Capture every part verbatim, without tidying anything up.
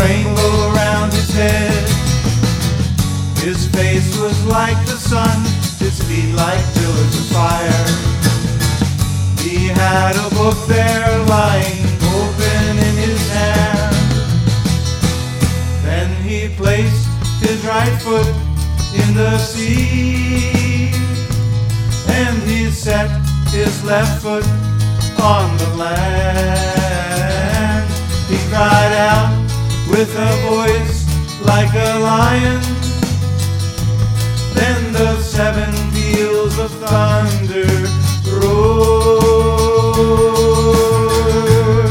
rainbow round his head. His face was like the sun, his feet like pillars of fire. He had a book there lying open in his hand. Then he placed his right foot in the sea, and he set his left foot on the land. He cried out with a voice like a lion. Then the seven peals of thunder roared.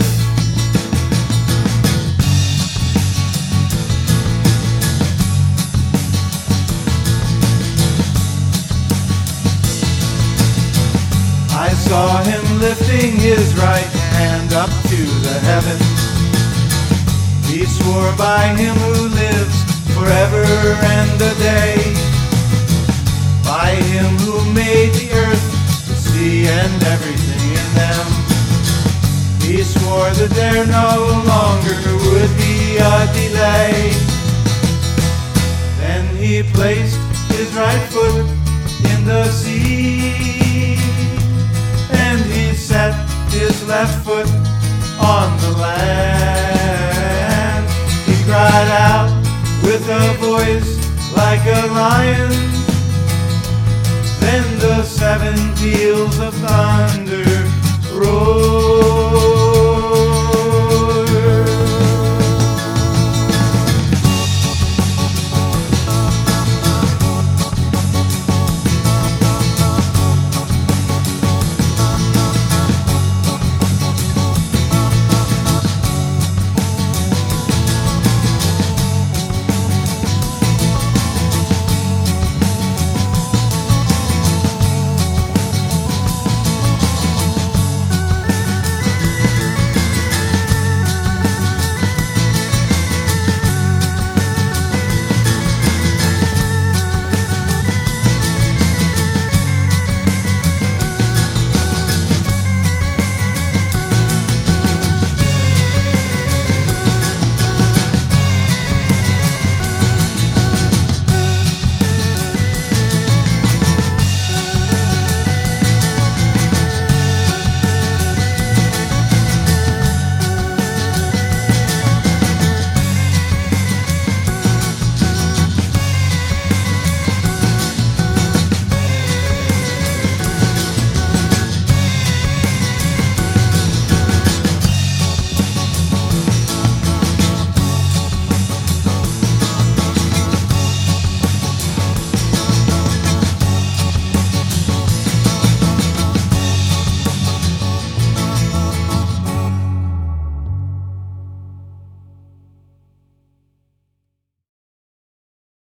I saw him lifting his right hand up to the heavens. He swore by him who lives forever and a day, by him who made the earth, the sea, and everything in them. He swore that there no longer would be a delay. Then he placed his right foot in the sea, and he set his left foot on the land. He cried out with a voice like a lion. Then the seven peals of thunder rolled.